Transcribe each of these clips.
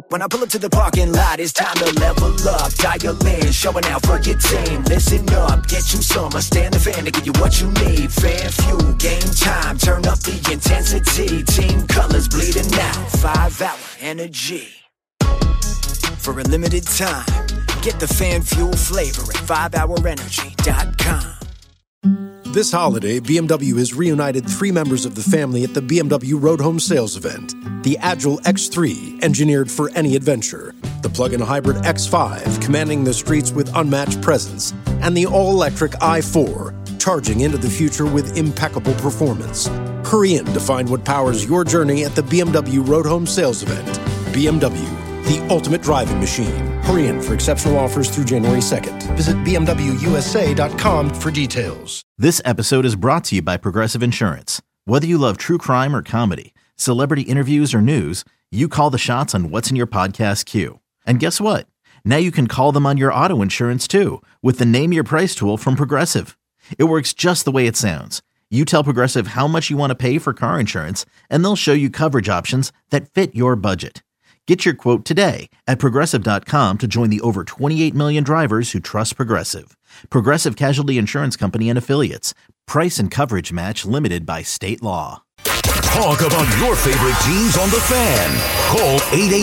When I pull up to the parking lot, it's time to level up. Dial in, showing out for your team. Listen up, get you some. Stand the fan to give you what you need. Fan fuel, game time, turn up the intensity. Team colors bleeding out, 5-hour energy. For a limited time, get the fan fuel flavor at 5hourenergy.com. This holiday, BMW has reunited 3 members of the family at the BMW Road Home Sales event. The Agile X3, engineered for any adventure. The plug-in hybrid X5, commanding the streets with unmatched presence. And the all-electric i4, charging into the future with impeccable performance. Hurry in to find what powers your journey at the BMW Road Home Sales event. BMW, the ultimate driving machine. Hurry in for exceptional offers through January 2nd. Visit BMWUSA.com for details. This episode is brought to you by Progressive Insurance. Whether you love true crime or comedy, celebrity interviews or news, you call the shots on what's in your podcast queue. And guess what? Now you can call them on your auto insurance too with the Name Your Price tool from Progressive. It works just the way it sounds. You tell Progressive how much you want to pay for car insurance, and they'll show you coverage options that fit your budget. Get your quote today at Progressive.com to join the over 28 million drivers who trust Progressive. Progressive Casualty Insurance Company and Affiliates. Price and coverage match limited by state law. Talk about your favorite teams on The Fan. Call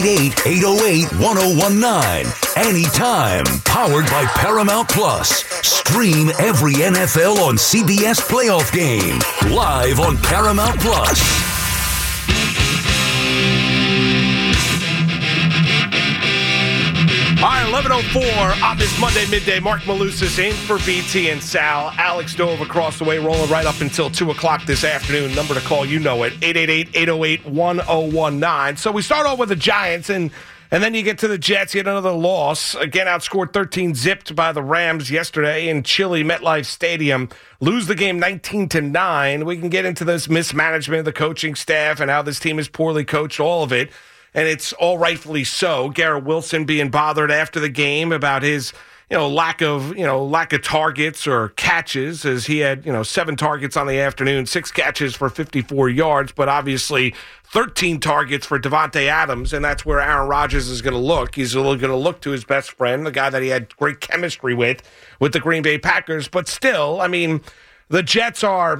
888-808-1019. Anytime. Powered by Paramount Plus. Stream every NFL on CBS playoff game. Live on Paramount Plus. All right, 11:04 on this Monday midday. Mark Malusis in for BT and Sal. Alex Dove across the way, rolling right up until 2 o'clock this afternoon. Number to call, you know it, 888-808-1019. So we start off with the Giants, and then you get to the Jets. Yet another loss. Again, outscored 13-zipped by the Rams yesterday in chilly MetLife Stadium. Lose the game 19-9. We can get into this mismanagement of the coaching staff and how this team is poorly coached, all of it. And it's all rightfully so. Garrett Wilson being bothered after the game about his, lack of targets or catches, as he had, 7 targets on the afternoon, 6 catches for 54 yards, but obviously 13 targets for Devontae Adams, and that's where Aaron Rodgers is going to look. He's going to look to his best friend, the guy that he had great chemistry with the Green Bay Packers. But still, the Jets.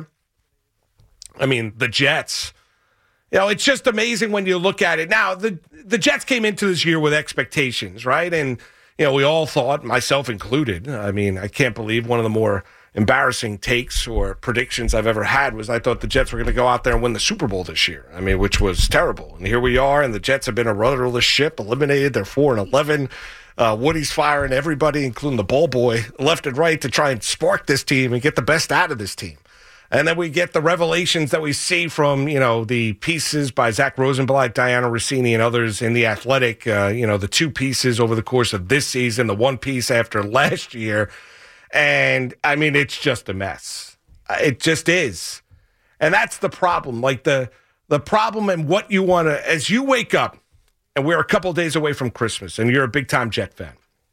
It's just amazing when you look at it. Now, the Jets came into this year with expectations, right? And, we all thought, myself included, I can't believe one of the more embarrassing takes or predictions I've ever had was I thought the Jets were going to go out there and win the Super Bowl this year, which was terrible. And here we are, and the Jets have been a rudderless ship, eliminated. They're 4-11. Woody's firing everybody, including the ball boy, left and right to try and spark this team and get the best out of this team. And then we get the revelations that we see from, the pieces by Zach Rosenblatt, Diana Rossini, and others in The Athletic, the 2 pieces over the course of this season, the 1 piece after last year. And, it's just a mess. It just is. And that's the problem. Like, the problem and what you want to, as you wake up, and we're a couple of days away from Christmas, and you're a big-time Jet fan,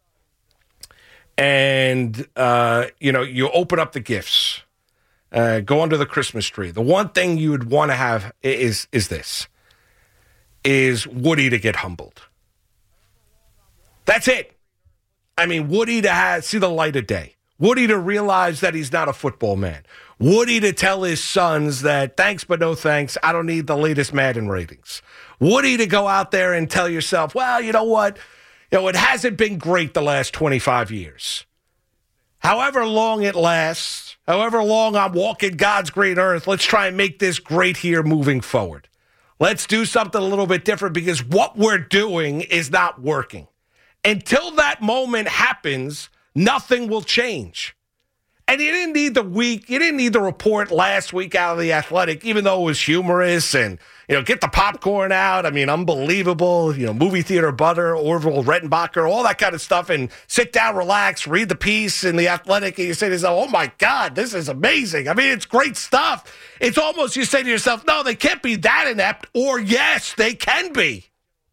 and, you open up the gifts. Go under the Christmas tree. The one thing you would want to have is Woody to get humbled. That's it. Woody to see the light of day. Woody to realize that he's not a football man. Woody to tell his sons that thanks but no thanks, I don't need the latest Madden ratings. Woody to go out there and tell yourself, well, you know what? It hasn't been great the last 25 years. However long it lasts, however long I'm walking God's great earth, let's try and make this great here moving forward. Let's do something a little bit different because what we're doing is not working. Until that moment happens, nothing will change. And you didn't need the report last week out of The Athletic, even though it was humorous and, get the popcorn out. Unbelievable, movie theater butter, Orville Redenbacher, all that kind of stuff, and sit down, relax, read the piece in The Athletic, and you say to yourself, oh my God, this is amazing. It's great stuff. It's almost, you say to yourself, no, they can't be that inept, or yes, they can be.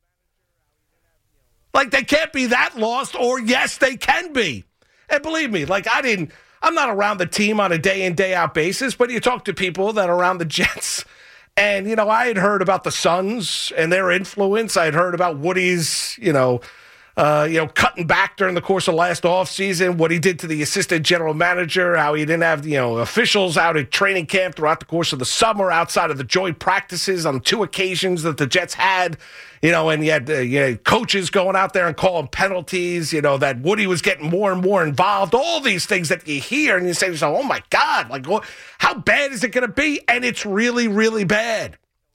Like, they can't be that lost, or yes, they can be. And believe me, I'm not around the team on a day in, day out basis, but you talk to people that are around the Jets, And, I had heard about the Suns and their influence. I had heard about Woody's, cutting back during the course of last offseason, what he did to the assistant general manager, how he didn't have, officials out at training camp throughout the course of the summer outside of the joint practices on 2 occasions that the Jets had, and you had coaches going out there and calling penalties, that Woody was getting more and more involved, all these things that you hear and you say to yourself, oh my God, like, how bad is it going to be? And it's really, really bad.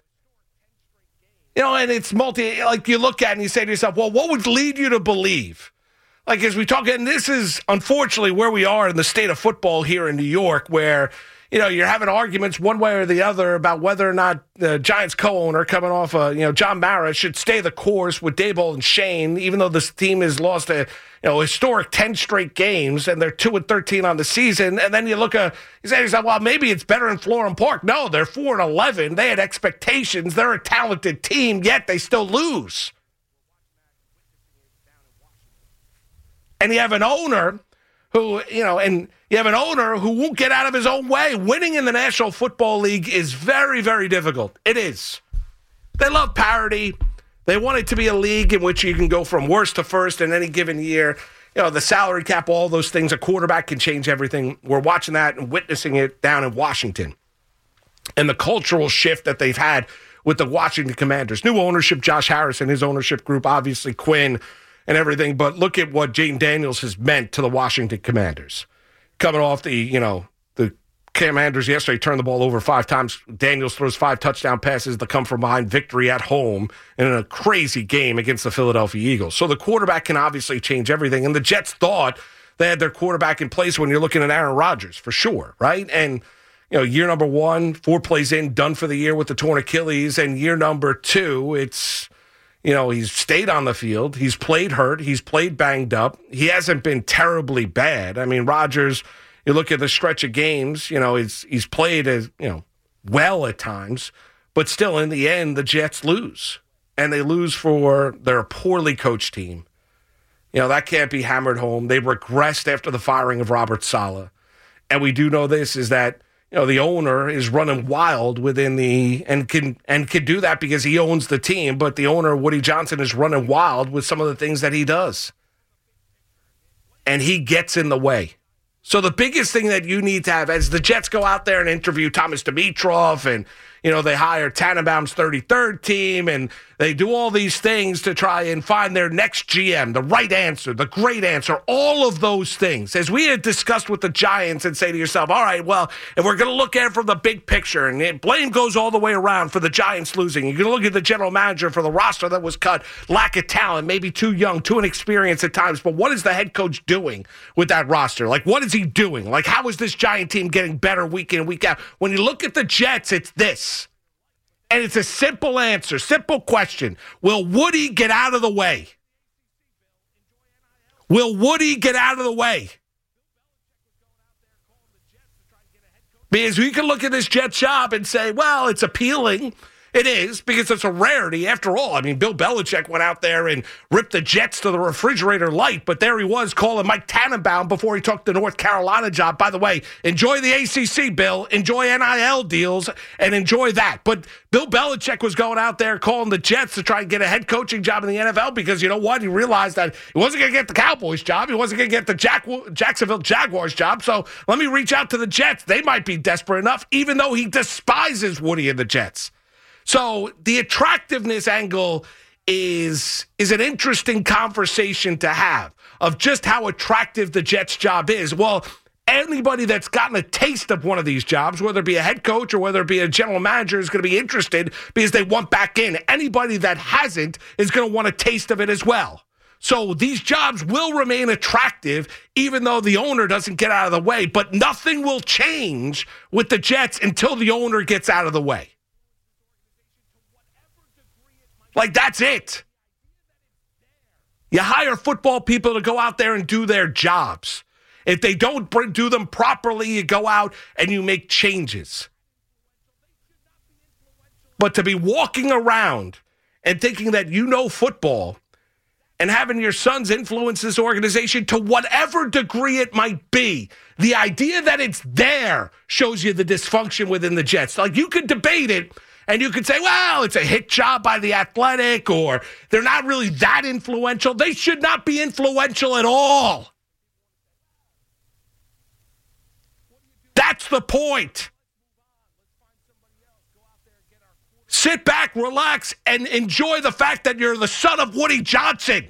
And it's you look at it and you say to yourself, well, what would lead you to believe? Like, as we talk, and this is unfortunately where we are in the state of football here in New York, where, you're having arguments one way or the other about whether or not the Giants co-owner coming off, John Mara should stay the course with Daboll and Shane, even though this team has lost a historic 10 straight games and they're 2-13 on the season. And then you say to yourself, well, maybe it's better in Florham Park. No, they're 4-11. They had expectations. They're a talented team, yet they still lose. And you have an owner who won't get out of his own way. Winning in the National Football League is very, very difficult. It is. They love parity. They want it to be a league in which you can go from worst to first in any given year. The salary cap, all those things. A quarterback can change everything. We're watching that and witnessing it down in Washington. And the cultural shift that they've had with the Washington Commanders. New ownership, Josh Harris and his ownership group, obviously Quinn and everything. But look at what Jane Daniels has meant to the Washington Commanders. Coming off the Commanders yesterday turned the ball over 5 times. Daniels throws 5 touchdown passes to come from behind victory at home in a crazy game against the Philadelphia Eagles. So the quarterback can obviously change everything. And the Jets thought they had their quarterback in place when you're looking at Aaron Rodgers, for sure, right? And, year number 1, 4 plays in, done for the year with the torn Achilles. And year number 2, it's, he's stayed on the field. He's played hurt. He's played banged up. He hasn't been terribly bad. I mean, Rodgers, you look at the stretch of games, he's played as, well at times, but still in the end, the Jets lose. And they lose for their poorly coached team. That can't be hammered home. They regressed after the firing of Robert Saleh. And we do know this is that, the owner is running wild within and can do that because he owns the team, but the owner, Woody Johnson, is running wild with some of the things that he does. And he gets in the way. So the biggest thing that you need to have, as the Jets go out there and interview Thomas Dimitroff and, they hire Tannenbaum's 33rd team and they do all these things to try and find their next GM, the right answer, the great answer, all of those things. As we had discussed with the Giants and say to yourself, all right, well, if we're going to look at it from the big picture and blame goes all the way around for the Giants losing, you're going to look at the general manager for the roster that was cut, lack of talent, maybe too young, too inexperienced at times, but what is the head coach doing with that roster? Like, what is he doing? Like, how is this Giant team getting better week in and week out? When you look at the Jets, it's this. And it's a simple answer, simple question. Will Woody get out of the way? Will Woody get out of the way? Because we can look at this Jets job and say, well, it's appealing. It is, because it's a rarity. After all, I mean, Bill Belichick went out there and ripped the Jets to the refrigerator light, but there he was calling Mike Tannenbaum before he took the North Carolina job. By the way, enjoy the ACC, Bill. Enjoy NIL deals and enjoy that. But Bill Belichick was going out there calling the Jets to try and get a head coaching job in the NFL because, you know what? He realized that he wasn't going to get the Cowboys job. He wasn't going to get the Jacksonville Jaguars job. So let me reach out to the Jets. They might be desperate enough, even though he despises Woody and the Jets. So the attractiveness angle is an interesting conversation to have of just how attractive the Jets job is. Well, anybody that's gotten a taste of one of these jobs, whether it be a head coach or whether it be a general manager, is going to be interested because they want back in. Anybody that hasn't is going to want a taste of it as well. So these jobs will remain attractive even though the owner doesn't get out of the way. But nothing will change with the Jets until the owner gets out of the way. Like, that's it. You hire football people to go out there and do their jobs. If they don't do them properly, you go out and you make changes. But to be walking around and thinking that you know football and having your sons influence this organization to whatever degree it might be, the idea that it's there shows you the dysfunction within the Jets. Like, you could debate it And you could say, well, it's a hit job by The Athletic, or they're not really that influential. They should not be influential at all. That's the point. Sit back, relax, and enjoy the fact that you're the son of Woody Johnson.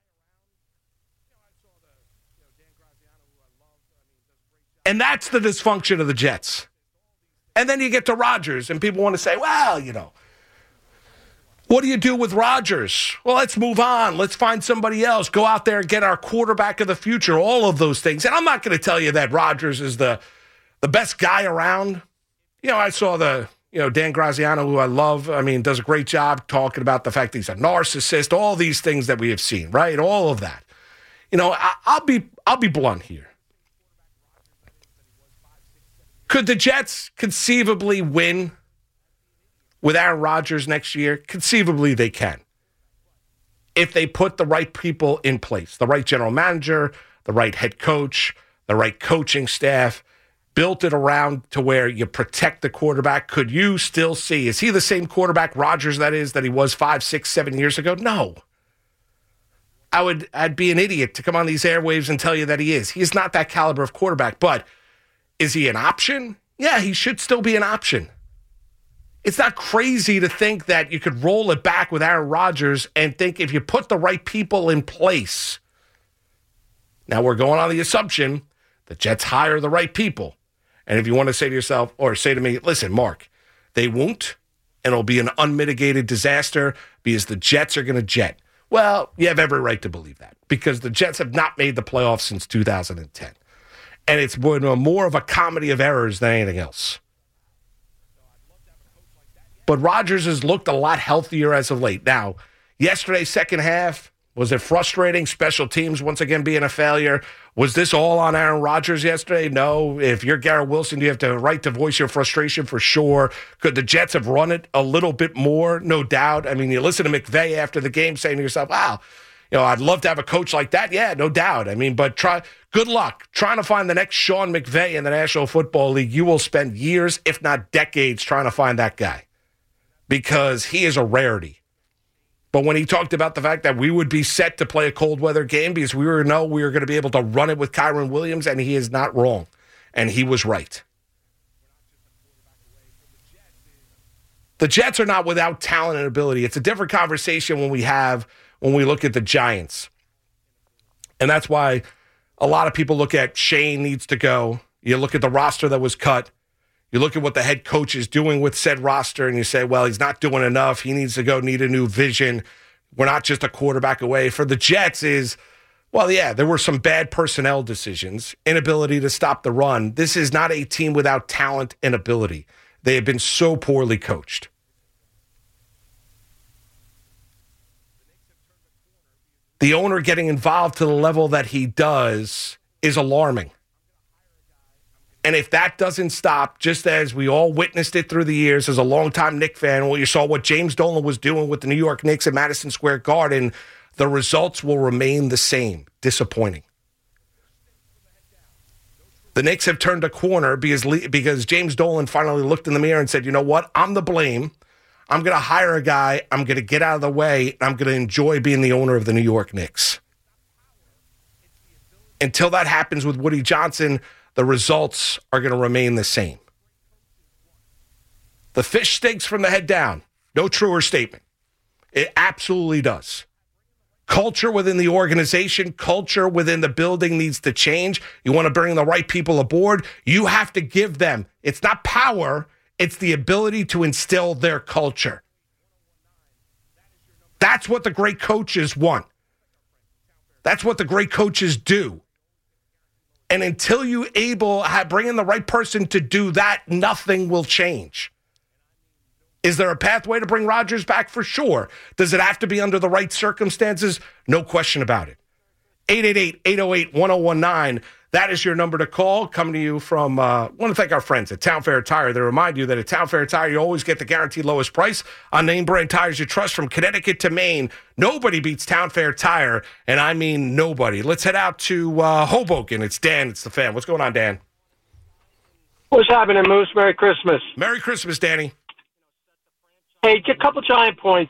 And that's the dysfunction of the Jets. And then you get to Rodgers, and people want to say, well, what do you do with Rodgers? Well, let's move on. Let's find somebody else. Go out there and get our quarterback of the future, all of those things. And I'm not going to tell you that Rodgers is the best guy around. I saw Dan Graziano, who I love, does a great job talking about the fact that he's a narcissist, all these things that we have seen, right? All of that. I'll be blunt here. Could the Jets conceivably win with Aaron Rodgers next year? Conceivably, they can. If they put the right people in place, the right general manager, the right head coach, the right coaching staff, built it around to where you protect the quarterback. Could you still see, is he the same quarterback, Rodgers, that he was 5, 6, 7 years ago? No. I'd be an idiot to come on these airwaves and tell you that he is. He is not that caliber of quarterback, but is he an option? Yeah, he should still be an option. It's not crazy to think that you could roll it back with Aaron Rodgers and think if you put the right people in place. Now we're going on the assumption the Jets hire the right people. And if you want to say to yourself or say to me, listen, Mark, they won't, and it'll be an unmitigated disaster because the Jets are going to jet. Well, you have every right to believe that because the Jets have not made the playoffs since 2010. And it's been more of a comedy of errors than anything else. But Rodgers has looked a lot healthier as of late. Now, yesterday's second half, was it frustrating? Special teams once again being a failure. Was this all on Aaron Rodgers yesterday? No. If you're Garrett Wilson, you have the right to voice your frustration for sure. Could the Jets have run it a little bit more? No doubt. You listen to McVay after the game saying to yourself, wow, I'd love to have a coach like that. Yeah, no doubt. But good luck trying to find the next Sean McVay in the National Football League. You will spend years, if not decades, trying to find that guy because he is a rarity. But when he talked about the fact that we would be set to play a cold weather game because we were going to be able to run it with Kyron Williams, and he is not wrong. And he was right. The Jets are not without talent and ability. It's a different conversation when we look at the Giants. And that's why a lot of people look at Shane needs to go. You look at the roster that was cut. You look at what the head coach is doing with said roster, and you say, well, he's not doing enough. He needs to go, need a new vision. We're not just a quarterback away. For the Jets there were some bad personnel decisions, inability to stop the run. This is not a team without talent and ability. They have been so poorly coached. The owner getting involved to the level that he does is alarming. And if that doesn't stop, just as we all witnessed it through the years as a longtime Knicks fan, you saw what James Dolan was doing with the New York Knicks at Madison Square Garden, the results will remain the same. Disappointing. The Knicks have turned a corner because James Dolan finally looked in the mirror and said, you know what? I'm the blame. I'm going to hire a guy. I'm going to get out of the way. And I'm going to enjoy being the owner of the New York Knicks. Until that happens with Woody Johnson, the results are going to remain the same. The fish stinks from the head down. No truer statement. It absolutely does. Culture within the organization, culture within the building needs to change. You want to bring the right people aboard, you have to give them. It's not power, it's the ability to instill their culture. That's what the great coaches want. That's what the great coaches do. And until you bring in the right person to do that, nothing will change. Is there a pathway to bring Rodgers back? For sure. Does it have to be under the right circumstances? No question about it. 888-808-1019. That is your number to call. Coming to you from, I want to thank our friends at Town Fair Tire. They remind you that at Town Fair Tire, you always get the guaranteed lowest price on name brand tires you trust from Connecticut to Maine. Nobody beats Town Fair Tire, and I mean nobody. Let's head out to Hoboken. It's Dan. It's the fan. What's going on, Dan? What's happening, Moose? Merry Christmas. Merry Christmas, Danny. Hey, a couple giant points.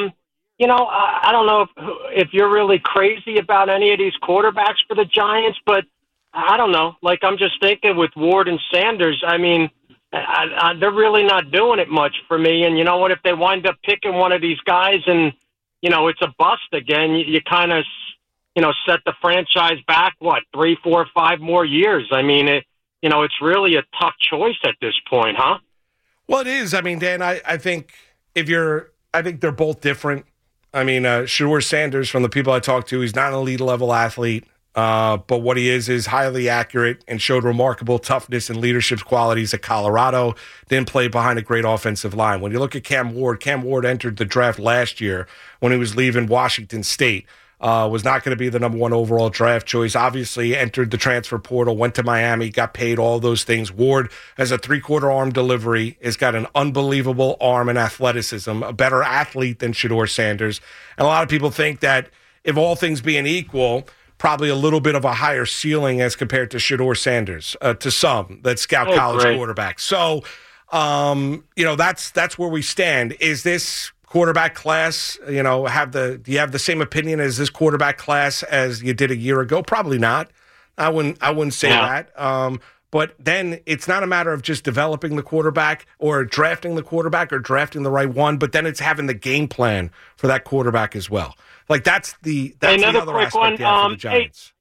I don't know if you're really crazy about any of these quarterbacks for the Giants, but I don't know. Like, I'm just thinking with Ward and Sanders, I mean, they're really not doing it much for me. And you know what? If they wind up picking one of these guys and, it's a bust again, you kind of, set the franchise back, 3, 4, 5 more years. I mean, it's really a tough choice at this point, huh? Well, it is. I mean, Dan, I think I think they're both different. I mean, Shedeur Sanders, from the people I talked to, he's not an elite level athlete, but what he is highly accurate and showed remarkable toughness and leadership qualities at Colorado. Didn't play behind a great offensive line. When you look at Cam Ward entered the draft last year when he was leaving Washington State. Was not going to be the number 1 overall draft choice. Obviously, entered the transfer portal, went to Miami, got paid, all those things. Ward has a 3/4 arm delivery, has got an unbelievable arm and athleticism, a better athlete than Shedeur Sanders. And a lot of people think that if all things being equal, probably a little bit of a higher ceiling as compared to Shedeur Sanders, to some that scout college quarterbacks. So, that's where we stand. Is this quarterback class, do you have the same opinion as this quarterback class as you did a year ago? Probably not. I wouldn't say that. But then it's not a matter of just developing the quarterback or drafting the quarterback or drafting the right one, but then it's having the game plan for that quarterback as well. Like that's the other aspect for the Giants.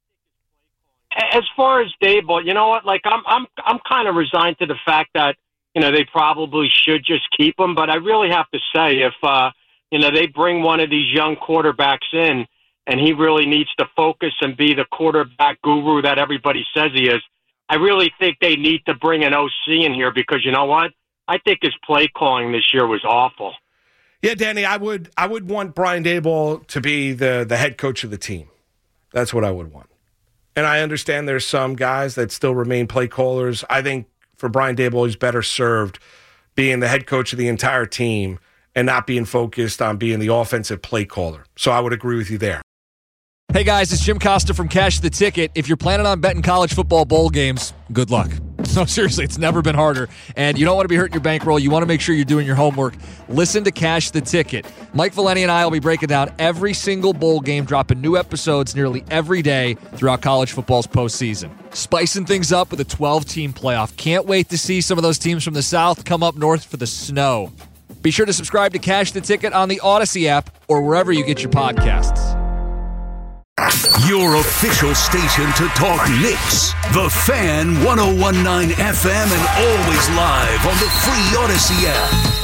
As far as Daboll, you know what? Like I'm kind of resigned to the fact that they probably should just keep him. But I really have to say, if, they bring one of these young quarterbacks in and he really needs to focus and be the quarterback guru that everybody says he is, I really think they need to bring an OC in here because you know what? I think his play calling this year was awful. Yeah, Danny, I would want Brian Daboll to be the head coach of the team. That's what I would want. And I understand there's some guys that still remain play callers. I think for Brian Daboll, he's better served being the head coach of the entire team and not being focused on being the offensive play caller. So I would agree with you there. Hey guys, it's Jim Costa from Cash the Ticket. If you're planning on betting college football bowl games, good luck. No, seriously, it's never been harder. And you don't want to be hurting your bankroll. You want to make sure you're doing your homework. Listen to Cash the Ticket. Mike Valeni and I will be breaking down every single bowl game, dropping new episodes nearly every day throughout college football's postseason. Spicing things up with a 12-team playoff. Can't wait to see some of those teams from the South come up north for the snow. Be sure to subscribe to Cash the Ticket on the Odyssey app or wherever you get your podcasts. Your official station to talk Knicks. The Fan 101.9 FM and always live on the free Odyssey app.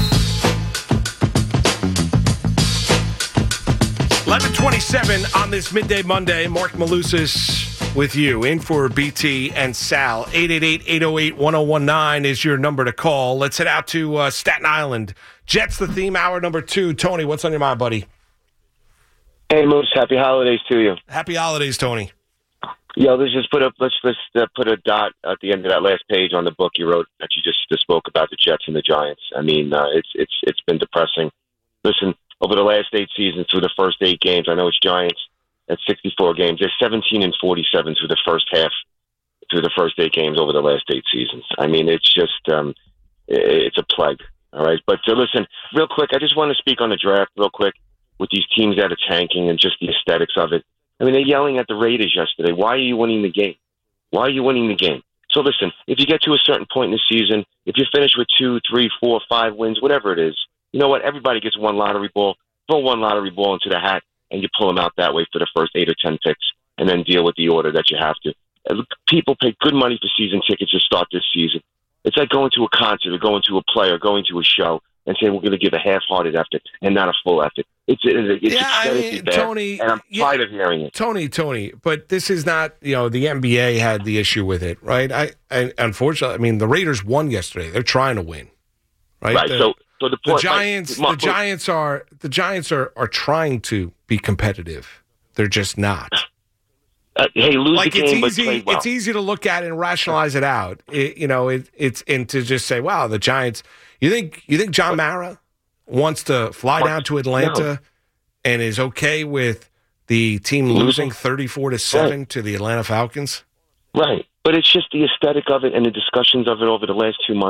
11:27 on this midday Monday. Mark Malusis with you in for BT and Sal. 888-808-1019 is your number to call. Let's head out to Staten Island. Jets the theme, hour number 2. Tony, what's on your mind, buddy? Hey, Moose. Happy holidays to you. Happy holidays, Tony. Yo, let's put a dot at the end of that last page on the book you wrote that you just spoke about the Jets and the Giants. I mean, it's been depressing. Listen, over the last 8 seasons, through the first 8 games, I know it's Giants at 64 games. They're 17-47 through the first half, through the first 8 games over the last 8 seasons. I mean, it's just it's a plague. All right, but listen, real quick, I just want to speak on the draft real quick. With these teams that are tanking and just the aesthetics of it. I mean, they're yelling at the Raiders yesterday. Why are you winning the game? Why are you winning the game? So listen, if you get to a certain point in the season, if you finish with 2, 3, 4, 5 wins, whatever it is, you know what? Everybody gets one lottery ball. Throw one lottery ball into the hat, and you pull them out that way for the first 8 or 10 picks, and then deal with the order that you have to. People pay good money for season tickets to start this season. It's like going to a concert or going to a play or going to a show and saying we're going to give a half-hearted effort and not a full effort. It's Tony, and I'm tired of hearing it. Tony, but this is not, the NBA had the issue with it, right? I unfortunately, I mean, the Raiders won yesterday. They're trying to win, right? Right. So the point, the Giants are trying to be competitive. They're just not. Hey, lose the game, but play well. It's easy to look at it and rationalize it out. It's and to just say, wow, the Giants. You think John Mara wants to fly down to Atlanta and is okay with the team losing 34-7 to the Atlanta Falcons? Right. But it's just the aesthetic of it and the discussions of it over the last 2 months.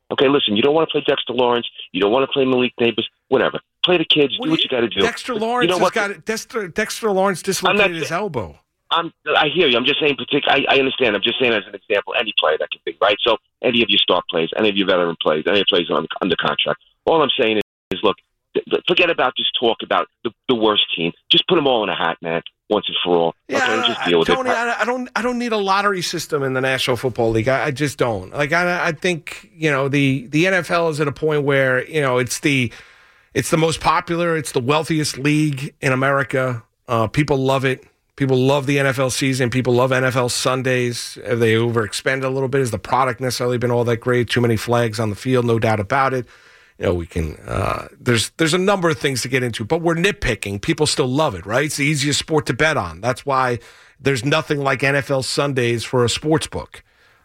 Okay, listen, you don't want to play Dexter Lawrence. You don't want to play Malik Neighbors. Whatever. Play the kids. Do what you got to do. Dexter Lawrence Dexter Lawrence dislocated his elbow. I hear you. I'm just saying I understand. I'm just saying as an example, any player that can be, right? So any of your star players, any of your veteran players, any of your players under contract. All I'm saying is look, forget about this talk about the worst team. Just put them all in a hat, man, once and for all. Yeah, okay, just deal with Tony, it. I don't need a lottery system in the National Football League. I just don't. Like I think, the NFL is at a point where, it's the most popular, it's the wealthiest league in America. People love it. People love the NFL season. People love NFL Sundays. Have they overexpanded a little bit? Has the product necessarily been all that great? Too many flags on the field, no doubt about it. We can. There's a number of things to get into, but we're nitpicking. People still love it, right? It's the easiest sport to bet on. That's why there's nothing like NFL Sundays for a sports book.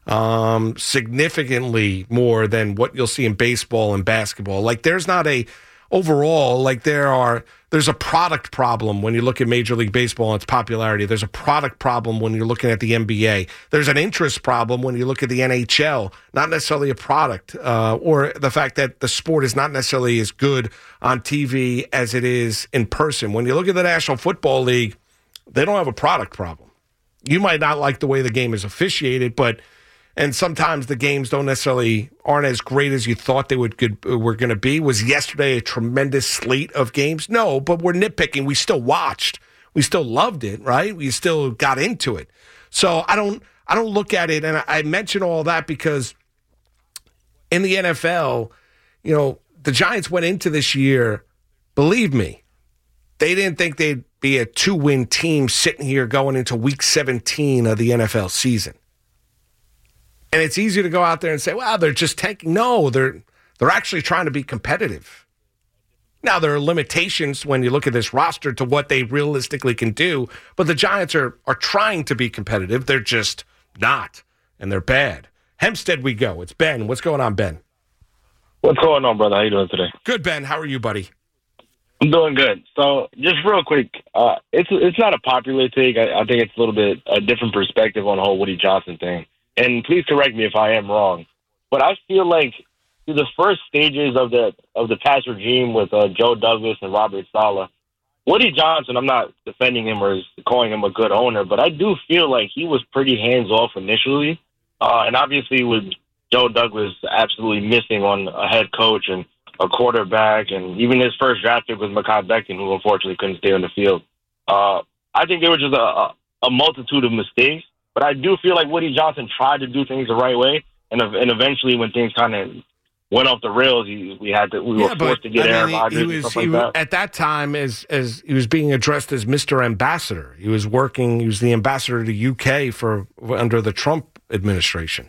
Significantly more than what you'll see in baseball and basketball. Like there's not a overall, like there's a product problem when you look at Major League Baseball and its popularity. There's a product problem when you're looking at the NBA. There's an interest problem when you look at the NHL, not necessarily a product, or the fact that the sport is not necessarily as good on TV as it is in person. When you look at the National Football League, they don't have a product problem. You might not like the way the game is officiated, and sometimes the games aren't as great as you thought they were going to be. Was yesterday a tremendous slate of games? No, but we're nitpicking. We still watched. We still loved it, right? We still got into it. So I don't look at it, and I mention all that because in the NFL, the Giants went into this year, believe me, they didn't think they'd be a 2-win team sitting here going into week 17 of the NFL season. And it's easy to go out there and say, well, they're just tanking. No, they're actually trying to be competitive. Now, there are limitations when you look at this roster to what they realistically can do, but the Giants are trying to be competitive. They're just not, and they're bad. Hempstead we go. It's Ben. What's going on, Ben? What's going on, brother? How you doing today? Good, Ben. How are you, buddy? I'm doing good. So, just real quick, it's not a popular take. I think it's a little bit a different perspective on the whole Woody Johnson thing. And please correct me if I am wrong, but I feel like through the first stages of the past regime with Joe Douglas and Robert Saleh, Woody Johnson, I'm not defending him or calling him a good owner, but I do feel like he was pretty hands-off initially. And obviously with Joe Douglas absolutely missing on a head coach and a quarterback, and even his first draft pick was Mekhi Becton, who unfortunately couldn't stay on the field. I think there was just a multitude of mistakes. But I do feel like Woody Johnson tried to do things the right way, and eventually, when things kind of went off the rails, we were forced to get Aaron Rodgers and stuff like that. At that time, as he was being addressed as Mr. Ambassador, he was the ambassador to the UK for under the Trump administration.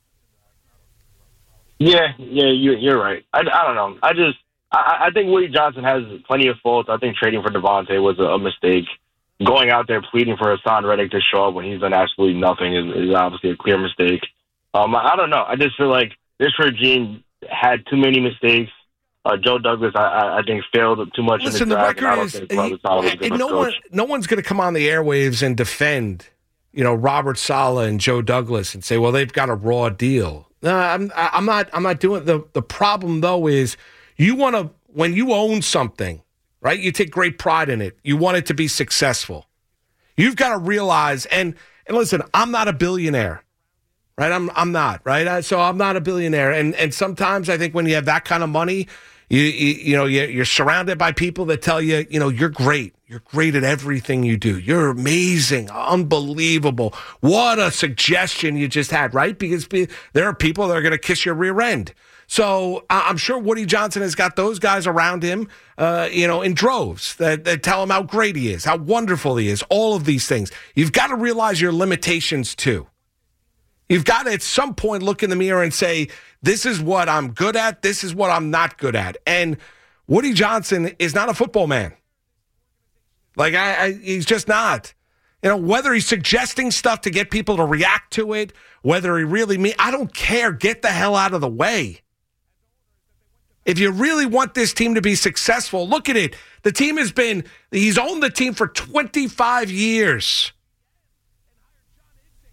Yeah, you're right. I don't know. I think Woody Johnson has plenty of faults. I think trading for Devontae was a mistake. Going out there pleading for Hassan Reddick to show up when he's done absolutely nothing is obviously a clear mistake. I don't know. I just feel like this regime had too many mistakes. Joe Douglas, I think, failed too much. Listen, in the record is no one's going to come on the airwaves and defend, Robert Saleh and Joe Douglas and say, well, they've got a raw deal. No, I'm not doing it. The problem though is when you own something. Right? You take great pride in it. You want it to be successful. You've got to realize, and listen, I'm not a billionaire, right? I'm not, right? So I'm not a billionaire. And sometimes I think when you have that kind of money, you're surrounded by people that tell you, you're great. You're great at everything you do. You're amazing, unbelievable. What a suggestion you just had, right? Because there are people that are going to kiss your rear end. So I'm sure Woody Johnson has got those guys around him, in droves that tell him how great he is, how wonderful he is, all of these things. You've got to realize your limitations too. You've got to at some point look in the mirror and say, this is what I'm good at, this is what I'm not good at. And Woody Johnson is not a football man. Like, he's just not. Whether he's suggesting stuff to get people to react to it, whether he really I don't care. Get the hell out of the way. If you really want this team to be successful, look at it. The team he's owned the team for 25 years.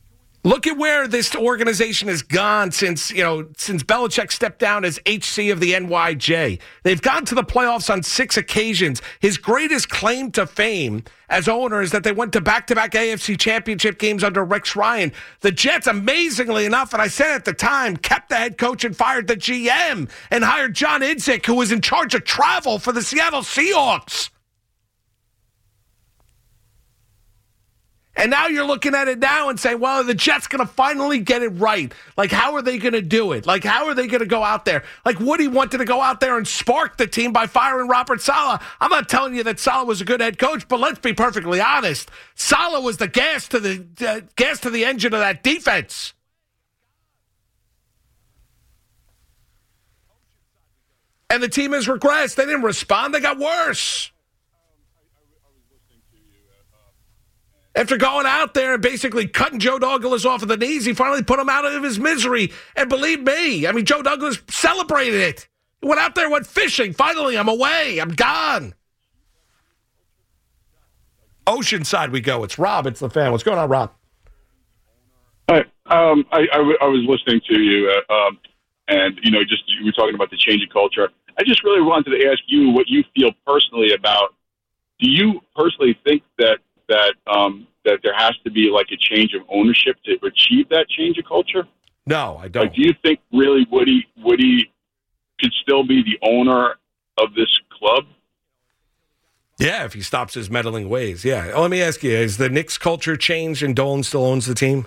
Look at where this organization has gone since Belichick stepped down as HC of the NYJ. They've gone to the playoffs on 6 occasions. His greatest claim to fame as owner is that they went to back-to-back AFC championship games under Rex Ryan. The Jets, amazingly enough, and I said at the time, kept the head coach and fired the GM and hired John Idzik, who was in charge of travel for the Seattle Seahawks. And now you're looking at it now and saying, well, the Jets going to finally get it right. Like, how are they going to do it? Like, how are they going to go out there? Like, Woody wanted to go out there and spark the team by firing Robert Saleh. I'm not telling you that Saleh was a good head coach, but let's be perfectly honest. Saleh was the gas to the engine of that defense. And the team has regressed. They didn't respond. They got worse. After going out there and basically cutting Joe Douglas off of the knees, he finally put him out of his misery. And believe me, I mean, Joe Douglas celebrated it. He went out there, went fishing. Finally, I'm away. I'm gone. Oceanside we go. It's Rob. It's the fan. What's going on, Rob? Hi. I was listening to you, and, you were talking about the change in culture. I just really wanted to ask you what you feel personally about. Do you personally think that there has to be like a change of ownership to achieve that change of culture? No, I don't. Like, do you think really Woody could still be the owner of this club? Yeah, if he stops his meddling ways. Yeah. Let me ask you, has the Knicks culture changed and Dolan still owns the team?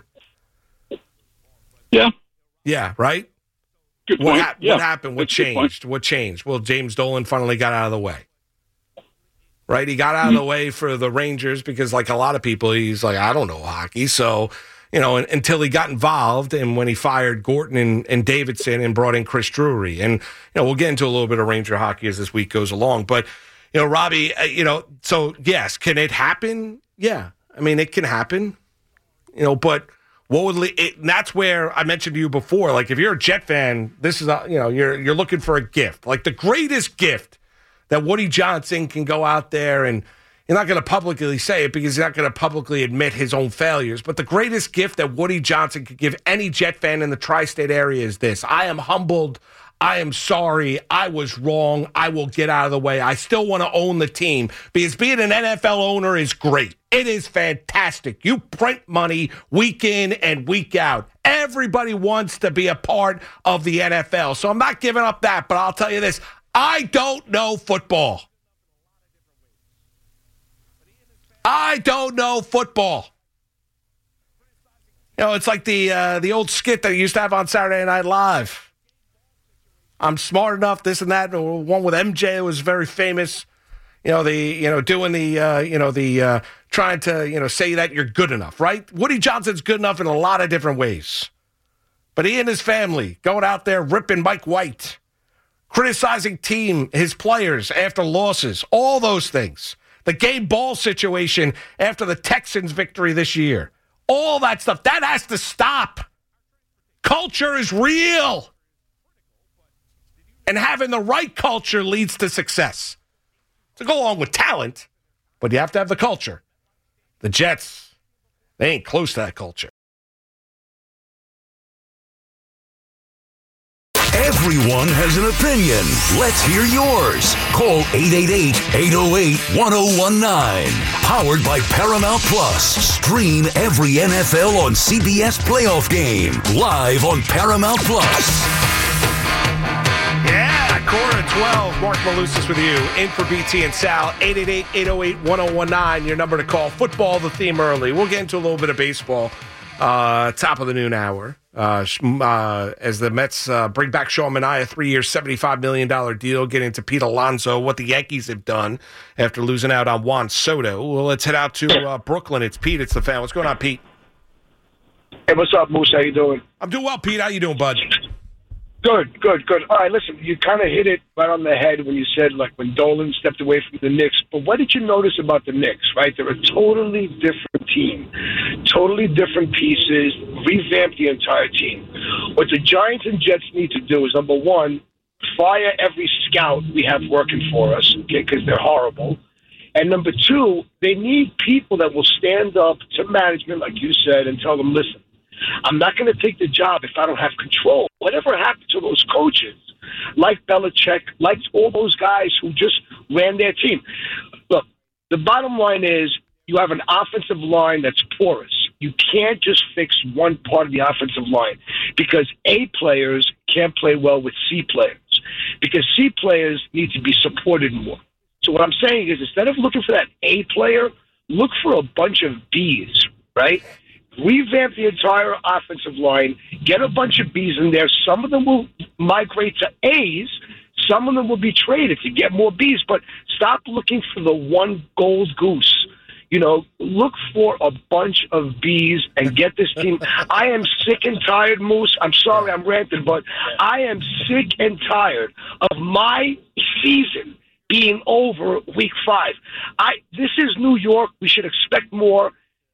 Yeah. Yeah, right? Good point. What happened? What changed? What changed? Well, James Dolan finally got out of the way. Right? He got out of the way for the Rangers because, like a lot of people, he's like, I don't know hockey. So, until he got involved and when he fired Gorton and Davidson and brought in Chris Drury. And, we'll get into a little bit of Ranger hockey as this week goes along. But, Robbie, so yes, can it happen? Yeah. I mean, it can happen, but what would that's where I mentioned to you before, like if you're a Jet fan, this is, you're looking for a gift, like the greatest gift that Woody Johnson can go out there, and you're not going to publicly say it because he's not going to publicly admit his own failures, but the greatest gift that Woody Johnson could give any Jet fan in the tri-state area is this: I am humbled. I am sorry. I was wrong. I will get out of the way. I still want to own the team because being an NFL owner is great. It is fantastic. You print money week in and week out. Everybody wants to be a part of the NFL. So I'm not giving up that, but I'll tell you this. I don't know football. I don't know football. It's like the old skit that I used to have on Saturday Night Live. I'm smart enough, this and that. One with MJ was very famous. Doing the trying to say that you're good enough, right? Woody Johnson's good enough in a lot of different ways. But he and his family going out there ripping Mike White, criticizing his players after losses, all those things. The Gabe Ball situation after the Texans' victory this year. All that stuff, that has to stop. Culture is real. And having the right culture leads to success. To go along with talent, but you have to have the culture. The Jets, they ain't close to that culture. Everyone has an opinion. Let's hear yours. Call 888-808-1019. Powered by Paramount Plus. Stream every NFL on CBS playoff game. Live on Paramount Plus. Yeah, quarter to 12. Mark Malusis with you. In for BT and Sal. 888-808-1019. Your number to call. Football, the theme early. We'll get into a little bit of baseball. Top of the noon hour. As the Mets bring back Sean Manaea, 3-year, $75 million deal, get into Pete Alonso, what the Yankees have done after losing out on Juan Soto. Well, let's head out to Brooklyn. It's Pete. It's the fan. What's going on, Pete? Hey, what's up, Moose? How you doing? I'm doing well, Pete. How you doing, bud? Good. All right, listen, you kind of hit it right on the head when you said, like, when Dolan stepped away from the Knicks. But what did you notice about the Knicks, right? They're a totally different team, totally different pieces, revamp the entire team. What the Giants and Jets need to do is, number one, fire every scout we have working for us, okay, because they're horrible. And number two, they need people that will stand up to management, like you said, and tell them, listen, I'm not going to take the job if I don't have control. Whatever happened to those coaches, like Belichick, like all those guys who just ran their team? Look, the bottom line is you have an offensive line that's porous. You can't just fix one part of the offensive line because A players can't play well with C players because C players need to be supported more. So what I'm saying is instead of looking for that A player, look for a bunch of Bs, right? Revamp the entire offensive line, get a bunch of Bs in there. Some of them will migrate to As. Some of them will be traded to get more Bs. But stop looking for the one gold goose. Look for a bunch of Bs and get this team. I am sick and tired, Moose. I'm sorry I'm ranting, but I am sick and tired of my season being over week 5. This is New York. We should expect more.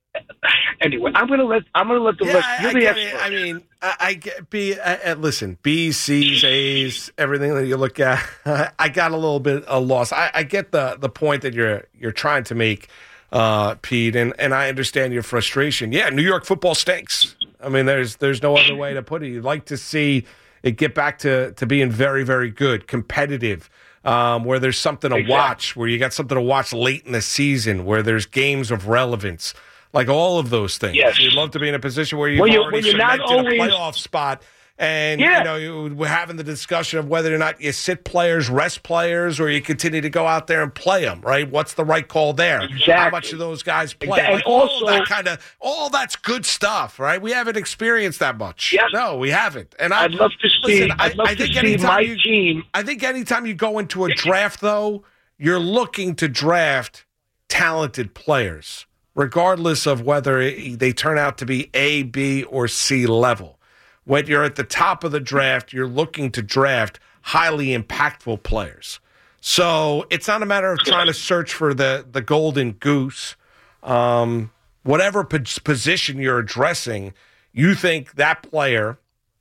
Anyway, I'm gonna let the rest. You're the expert. I mean, I get listen, B's, C's, A's, everything that you look at. I got a little bit of loss. I get the point that you're trying to make, Pete, and I understand your frustration. Yeah, New York football stinks. I mean, there's no other way to put it. You'd like to see it get back to being very, very good, competitive. Where there's something to watch, where you got something to watch late in the season, where there's games of relevance, like all of those things. Yes. You'd love to be in a position where you've already cemented a playoff spot, and we're having the discussion of whether or not you sit players, rest players, or you continue to go out there and play them. Right? What's the right call there? Exactly. How much do those guys play? Exactly. Like, also, all that's good stuff, right? We haven't experienced that much. Yes. No, we haven't. And I'd love to see. I'd love to see my team. I think anytime you go into a draft, though, you're looking to draft talented players, regardless of whether they turn out to be A, B, or C level. When you're at the top of the draft, you're looking to draft highly impactful players. So it's not a matter of trying to search for the golden goose. Whatever position you're addressing, you think that player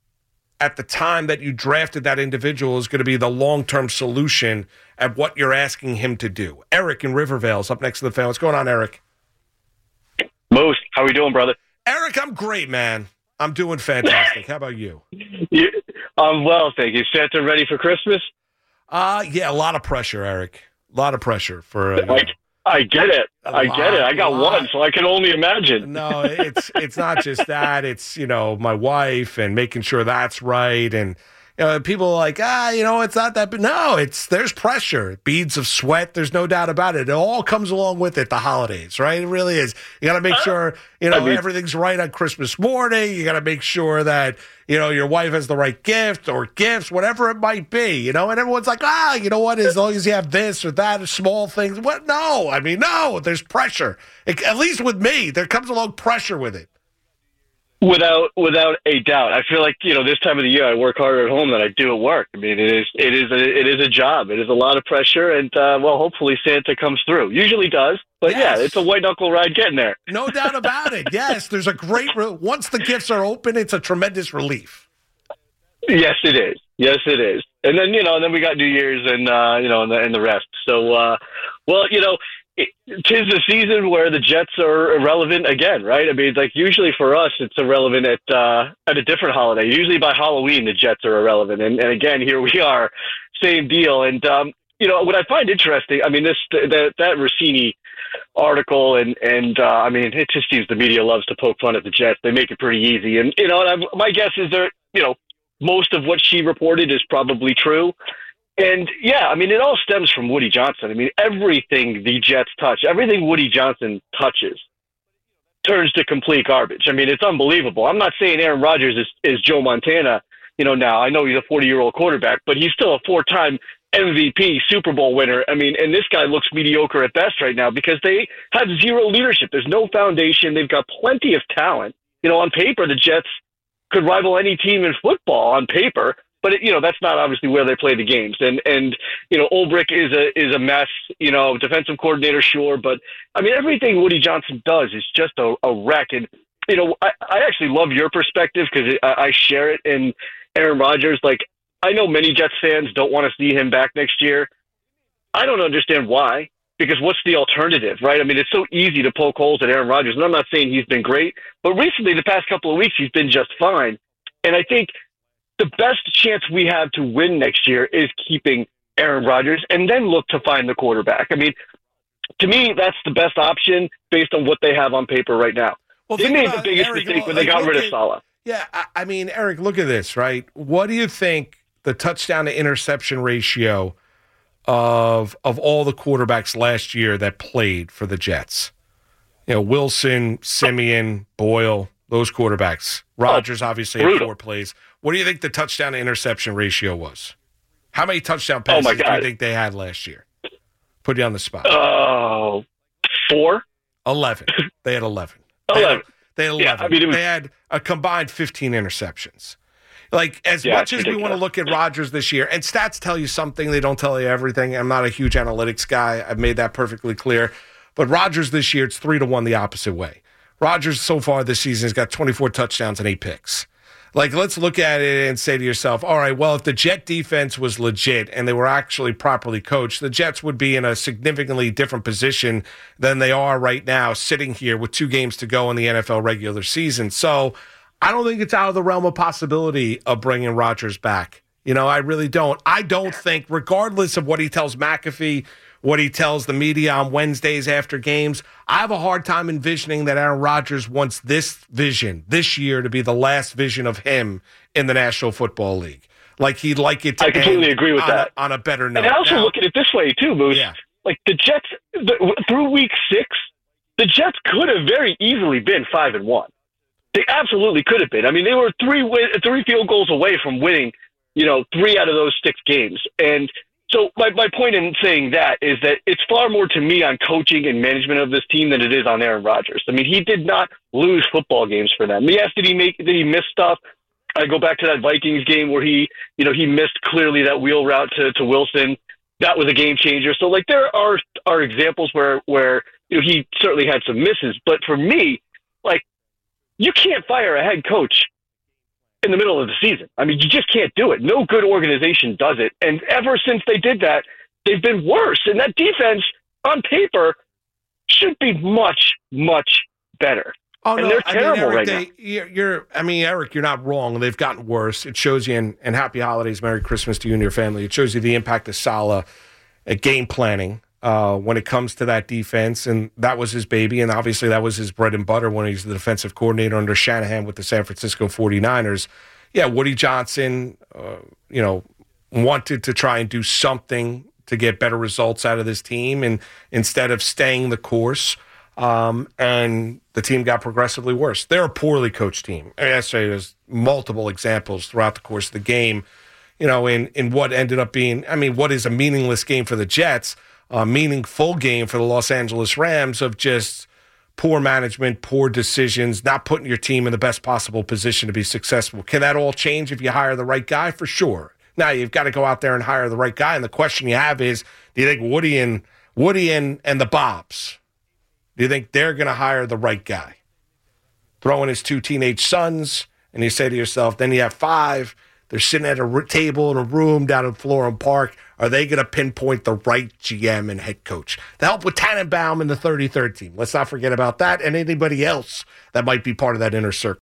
at the time that you drafted that individual is going to be the long-term solution at what you're asking him to do. Eric in Rivervale is up next to the fan. What's going on, Eric? Moose, how we doing, brother? Eric, I'm great, man. I'm doing fantastic. How about you? I'm well, thank you. Santa ready for Christmas? Yeah, a lot of pressure, Eric. A lot of pressure for. I get it. I got one, so I can only imagine. No, it's not just that. It's my wife and making sure that's right, and people are like, it's not that. But no, there's pressure, beads of sweat. There's no doubt about it. It all comes along with it. The holidays, right? It really is. You got to make sure everything's right on Christmas morning. You got to make sure that your wife has the right gift or gifts, whatever it might be. And everyone's like, you know what? As long as you have this or that, or small things. What? No, no. There's pressure. At least with me, there comes along pressure with it. Without a doubt. I feel like, this time of the year I work harder at home than I do at work. I mean, it is a job. It is a lot of pressure, and hopefully Santa comes through. Usually does, but yes. Yeah, it's a white knuckle ride getting there. No doubt about it. Yes, there's a great once the gifts are open, it's a tremendous relief. Yes, it is. Yes, it is. And then then we got New Year's and and the rest. So tis the season where the Jets are irrelevant again, right? I mean, usually for us, it's irrelevant at a different holiday. Usually by Halloween, the Jets are irrelevant, and again, here we are, same deal. And what I find interesting, I mean, that Rossini article, and I mean, it just seems the media loves to poke fun at the Jets. They make it pretty easy, and my guess is most of what she reported is probably true. And, yeah, I mean, it all stems from Woody Johnson. I mean, everything the Jets touch, everything Woody Johnson touches turns to complete garbage. I mean, it's unbelievable. I'm not saying Aaron Rodgers is Joe Montana, now. I know he's a 40-year-old quarterback, but he's still a 4-time MVP, Super Bowl winner. I mean, and this guy looks mediocre at best right now because they have zero leadership. There's no foundation. They've got plenty of talent. On paper, the Jets could rival any team in football on paper. But that's not obviously where they play the games, and Ulbrich is a mess. Defensive coordinator, sure, but I mean everything Woody Johnson does is just a wreck. And I actually love your perspective because I share it. And Aaron Rodgers, I know many Jets fans don't want to see him back next year. I don't understand why. because what's the alternative, right? I mean, it's so easy to poke holes at Aaron Rodgers, and I'm not saying he's been great, but recently, the past couple of weeks, he's been just fine. And I think the best chance we have to win next year is keeping Aaron Rodgers and then look to find the quarterback. I mean, to me, that's the best option based on what they have on paper right now. Well, they made the biggest mistake when they got rid of Saleh. Yeah, I mean, Eric, look at this, right? What do you think the touchdown to interception ratio of all the quarterbacks last year that played for the Jets? You know, Wilson, Simeon, Boyle, those quarterbacks. Rodgers obviously had 4 plays. What do you think the touchdown to interception ratio was? How many touchdown passes do you think they had last year? Put you on the spot. 4? 11. They had 11. 11. They had 11. Yeah, I mean, they had a combined 15 interceptions. Like, as much as we want to look at Rodgers this year, and stats tell you something, they don't tell you everything. I'm not a huge analytics guy. I've made that perfectly clear. But Rodgers this year, it's 3-1 the opposite way. Rodgers so far this season has got 24 touchdowns and 8 picks. Like, let's look at it and say to yourself, all right, well, if the Jet defense was legit and they were actually properly coached, the Jets would be in a significantly different position than they are right now, sitting here with 2 games to go in the NFL regular season. So I don't think it's out of the realm of possibility of bringing Rodgers back. You know, I really don't. I don't think, regardless of what he tells McAfee, what he tells the media on Wednesdays after games, I have a hard time envisioning that Aaron Rodgers wants this vision, this year, to be the last vision of him in the National Football League. Like, he'd like it to I completely agree with that. On a better note. And I also look at it this way, too, Moose. Yeah. Like, the Jets, through week 6, the Jets could have very easily been 5-1. They absolutely could have been. I mean, they were 3 field goals away from winning, 3 out of those 6 games. And so my point in saying that is that it's far more to me on coaching and management of this team than it is on Aaron Rodgers. I mean, he did not lose football games for them. Yes, did he miss stuff? I go back to that Vikings game where he missed clearly that wheel route to Wilson. That was a game changer. So, like, there are examples where he certainly had some misses. But for me, like, you can't fire a head coach in the middle of the season. I mean, you just can't do it. No good organization does it. And ever since they did that, they've been worse. And that defense, on paper, should be much, much better. Oh, and no, they're terrible right now. Eric, you're not wrong. They've gotten worse. It shows you, and happy holidays, Merry Christmas to you and your family. It shows you the impact of Saleh at game planning when it comes to that defense. And that was his baby. And obviously that was his bread and butter when he's the defensive coordinator under Shanahan with the San Francisco 49ers. Yeah, Woody Johnson, wanted to try and do something to get better results out of this team, and instead of staying the course, and the team got progressively worse. They're a poorly coached team. I say there's multiple examples throughout the course of the game, in what ended up being, what is a meaningless game for the Jets, a meaningful game for the Los Angeles Rams of just poor management, poor decisions, not putting your team in the best possible position to be successful. Can that all change if you hire the right guy? For sure. Now, you've got to go out there and hire the right guy, and the question you have is, do you think Woody and the Bobs, do you think they're going to hire the right guy? Throw in his 2 teenage sons, and you say to yourself, then you have 5. They're sitting at a table in a room down in Florham Park. Are they going to pinpoint the right GM and head coach to help with Tannenbaum and the 33rd team? Let's not forget about that and anybody else that might be part of that inner circle.